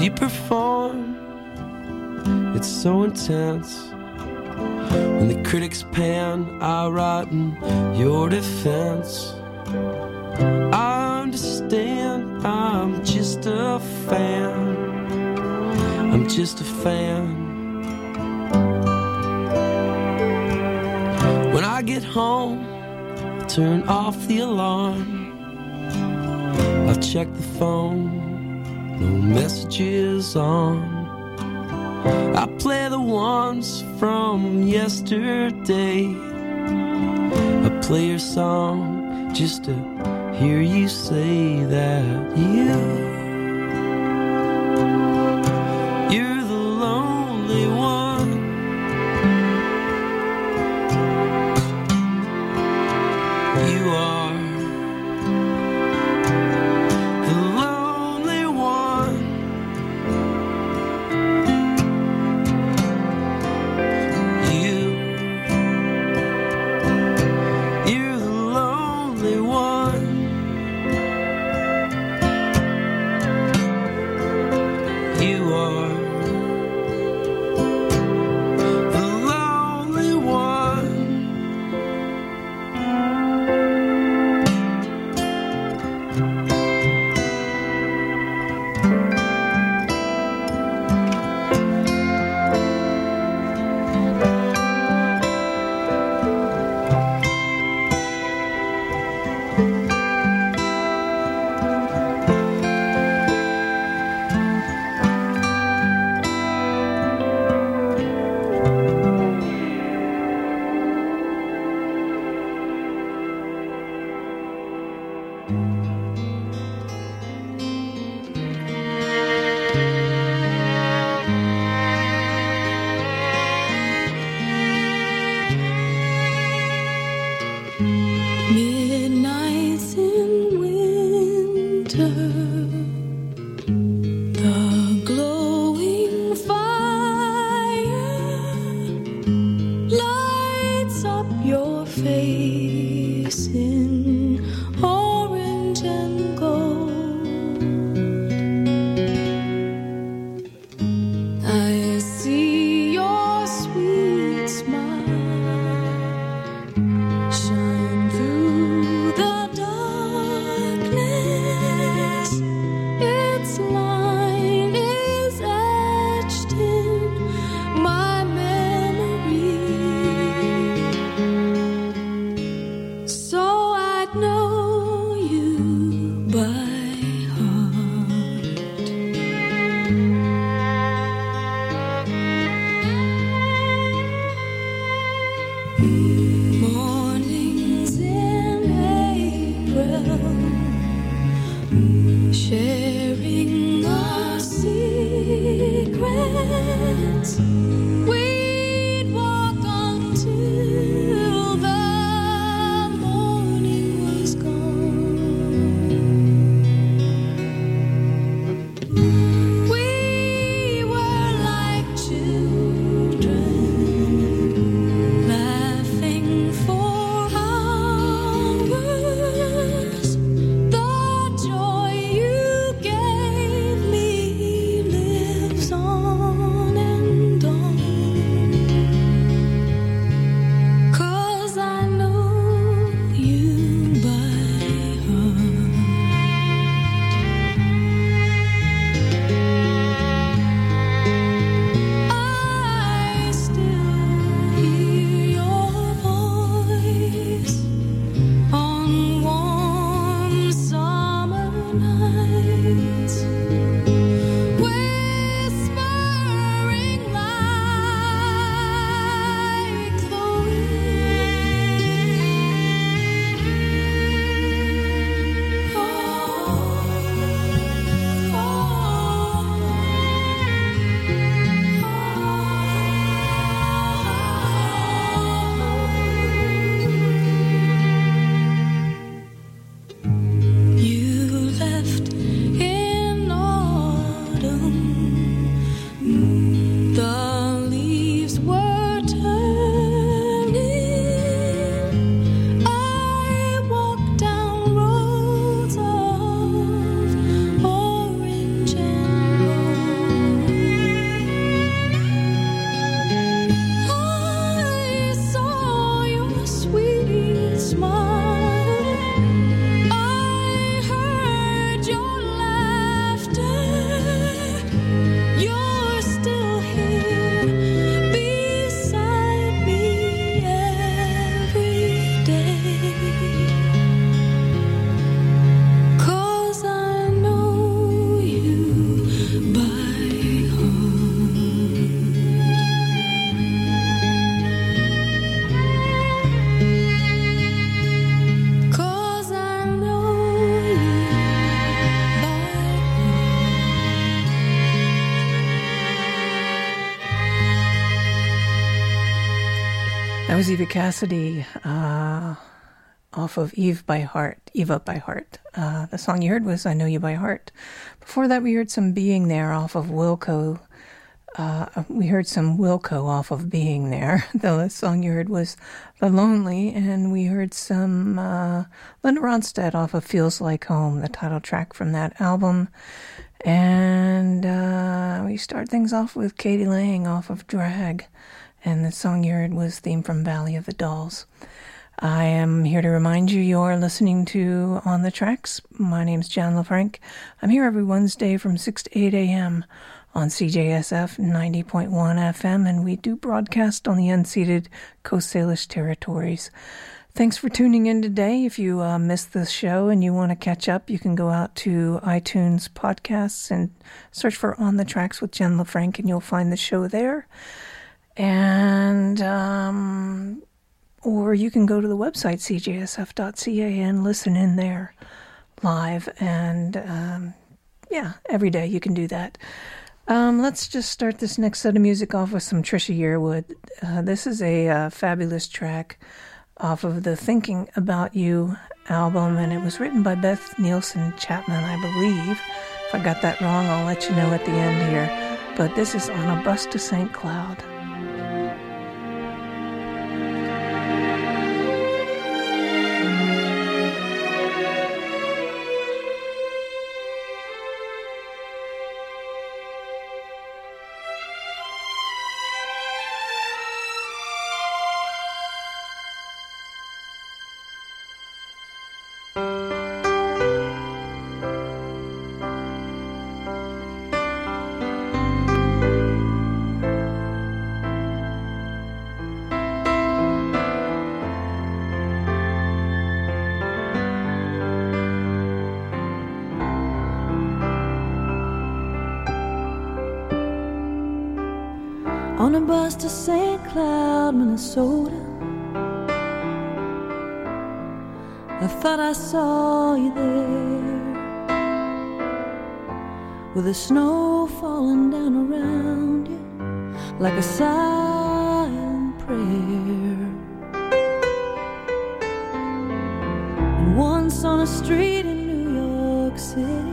you perform. It's so intense. When the critics pan, I write in your defense. I understand, I'm just a fan. I'm just a fan. When I get home, I turn off the alarm. I check the phone, no messages on. I play the ones from yesterday. I play your song just to hear you say that you're the lonely one. You are the lonely one. You're the lonely one. You are the lonely one. Midnights in winter, the glowing fire lights up your face in orange and was Eva Cassidy off of Eva by Heart. The song you heard was I Know You by Heart. Before that, we heard some Being There off of Wilco. We heard some Wilco off of Being There. The song you heard was The Lonely, and we heard some Linda Ronstadt off of Feels Like Home, the title track from that album. And we start things off with Katie Lang off of Drag, and the song you heard was Theme from Valley of the Dolls. I am here to remind you you're listening to On the Tracks. My name's Jan LaFranc. I'm here every Wednesday from 6 to 8 a.m. on CJSF 90.1 FM, and we do broadcast on the unceded Coast Salish territories. Thanks for tuning in today. If you missed the show and you want to catch up, you can go out to iTunes podcasts and search for On the Tracks with Jen LaFranc, and you'll find the show there. And or you can go to the website cjsf.ca and listen in there live. And every day you can do that. Let's just start this next set of music off with some Trisha Yearwood. This is a fabulous track off of the Thinking About You album, and it was written by Beth Nielsen Chapman, I believe. If I got that wrong, I'll let you know at the end here. But this is On a Bus to St. Cloud. On a bus to St. Cloud, Minnesota, I thought I saw you there, with the snow falling down around you like a silent prayer. And once on a street in New York City,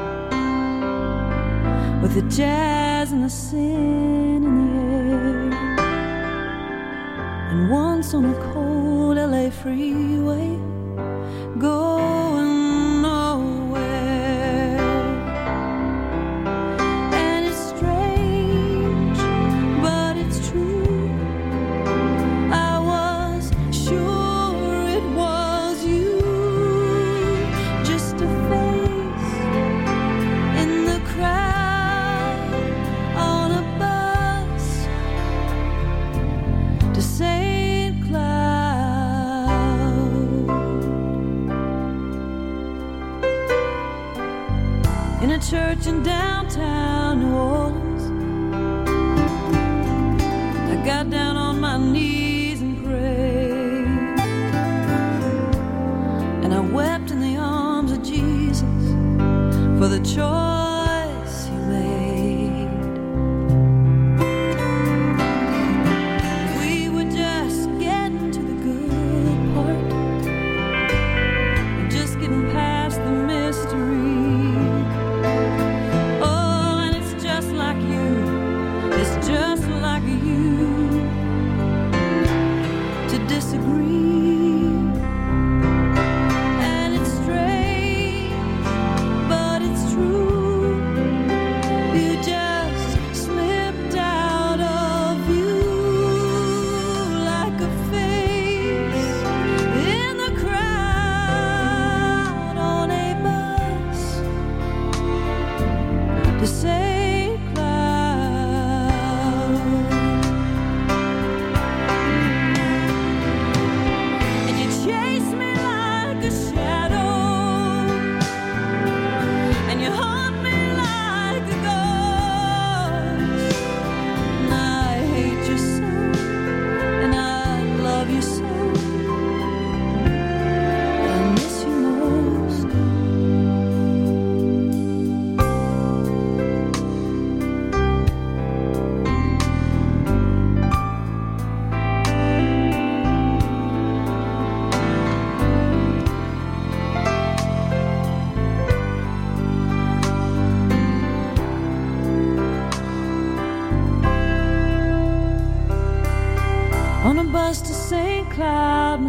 with the jazz and the sin in the air. And once on a cold LA freeway, going nowhere. And it's strange, but it's true, I was sure it was you, just a face in the crowd on a bus to St. Cloud. In a church in downtown New Orleans, I got down on my knees and prayed, and I wept in the arms of Jesus for the choice he made. We were just getting to the good part, and just getting past the mystery. Oh, and it's just like you, it's just like you to disagree. And it's strange, but it's true,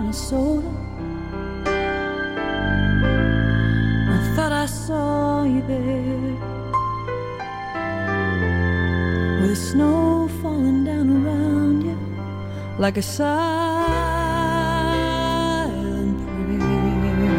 Minnesota. I thought I saw you there, with snow falling down around you like a silent prayer.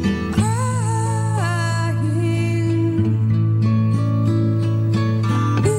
Ooh.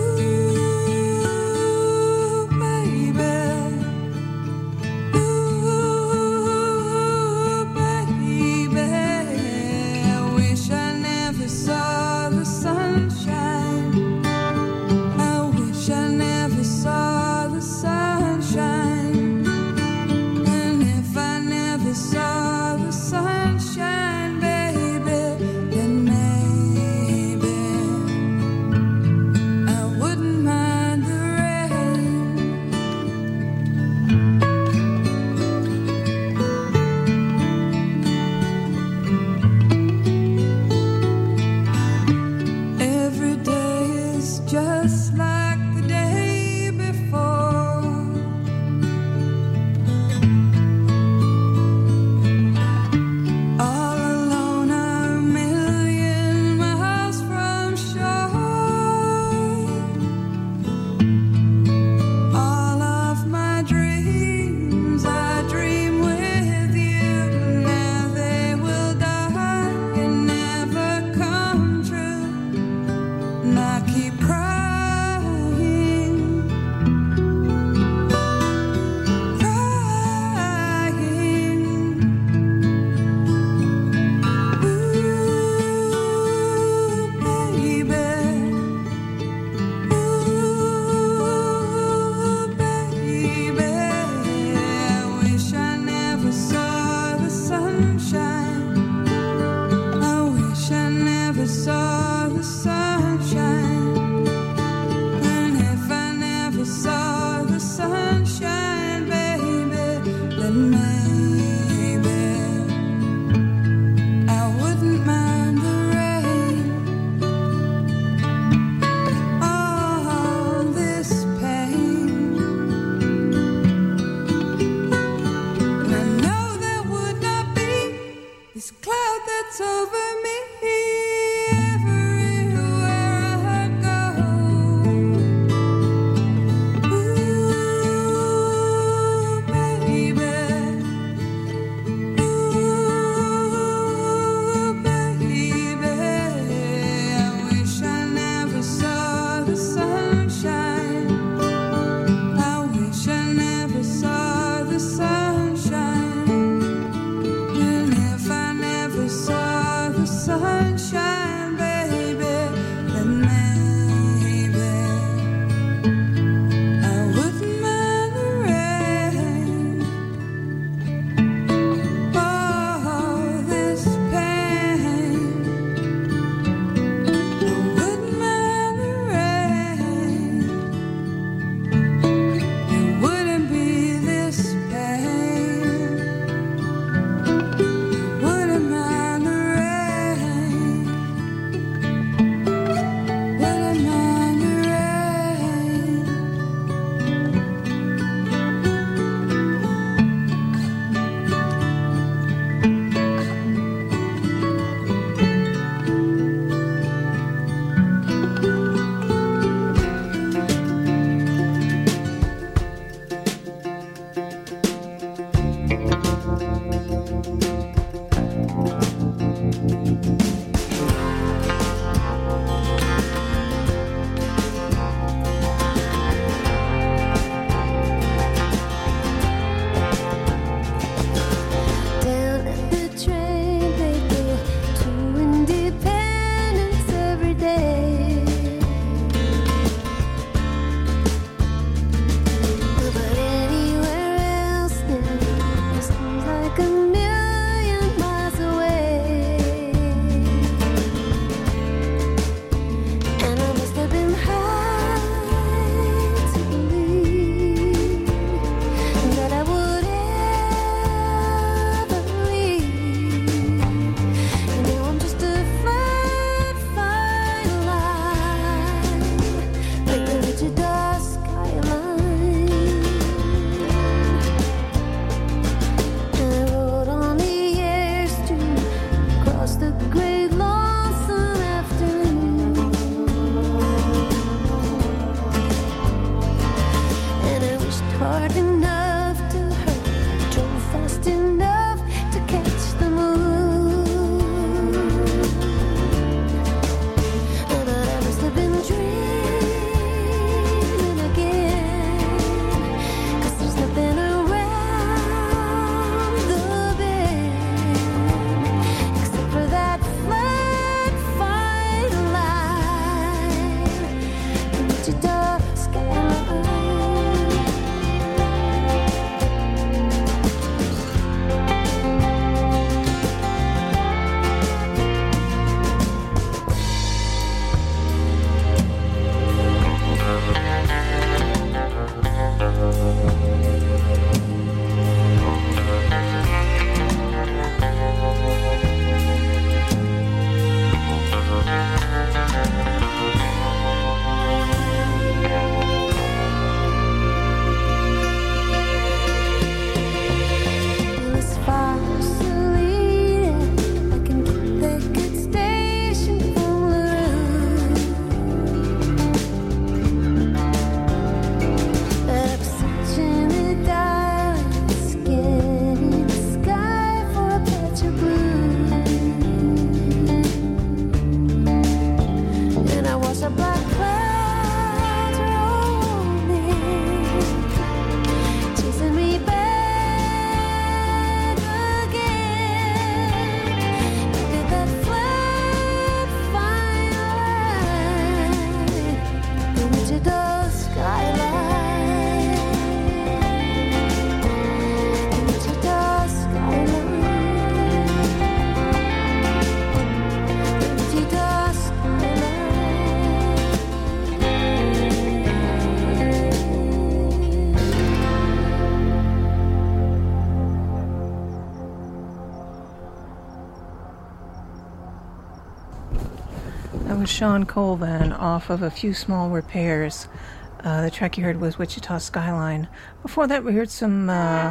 was Sean Colvin off of A Few Small Repairs. The track you heard was Wichita Skyline. Before that, we heard some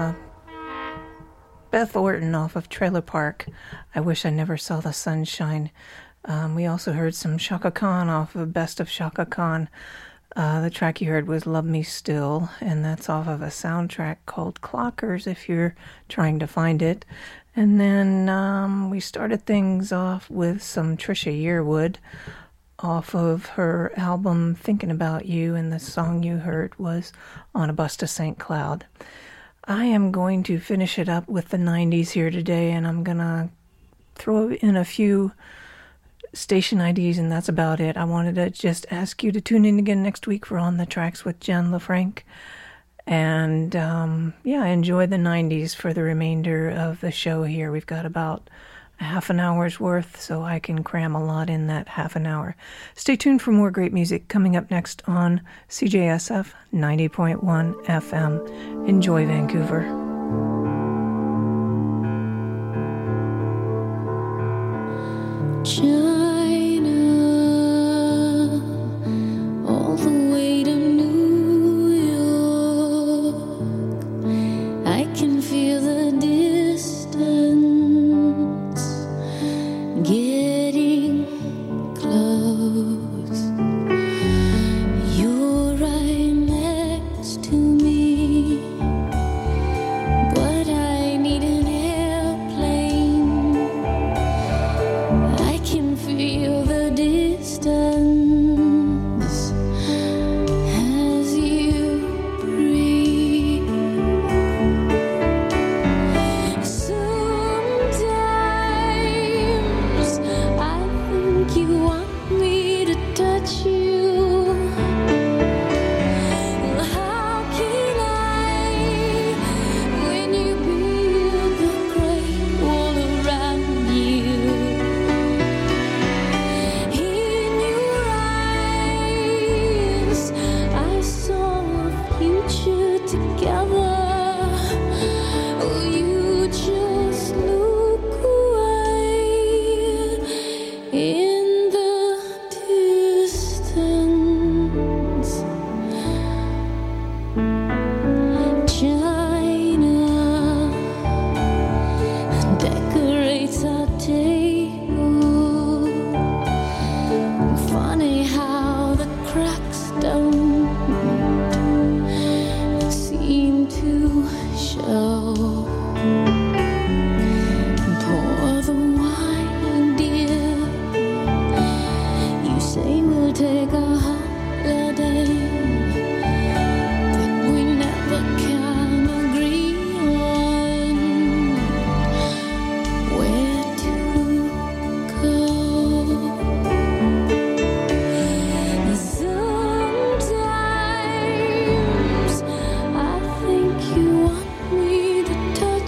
Beth Orton off of Trailer Park. I Wish I Never Saw the Sunshine. We also heard some Chaka Khan off of Best of Chaka Khan. The track you heard was Love Me Still, and that's off of a soundtrack called Clockers, if you're trying to find it. And then we started things off with some Trisha Yearwood off of her album Thinking About You, and the song you heard was On a Bus to St. Cloud. I am going to finish it up with the 90s here today, and I'm going to throw in a few station IDs, and that's about it. I wanted to just ask you to tune in again next week for On the Tracks with Jen LaFranc. And enjoy the 90s for the remainder of the show here. We've got about a half an hour's worth, so I can cram a lot in that half an hour. Stay tuned for more great music coming up next on CJSF 90.1 FM. Enjoy, Vancouver. China, all the way to New York. I can feel the distance getting close. You're right next to me, but I need an airplane. I can feel the distance as you breathe. Sometimes I think you want me to touch you. Well, how can I when you build the great wall around you? In your eyes, I saw a future together. Oh, you just look away in the distance. China decorates our table. Funny how the cracks don't seem to show. Pour the wine, dear. You say we'll take a holiday, but we never can agree on where to go. Sometimes I think you want me to touch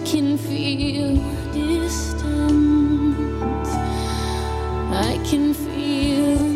can feel distance. I can feel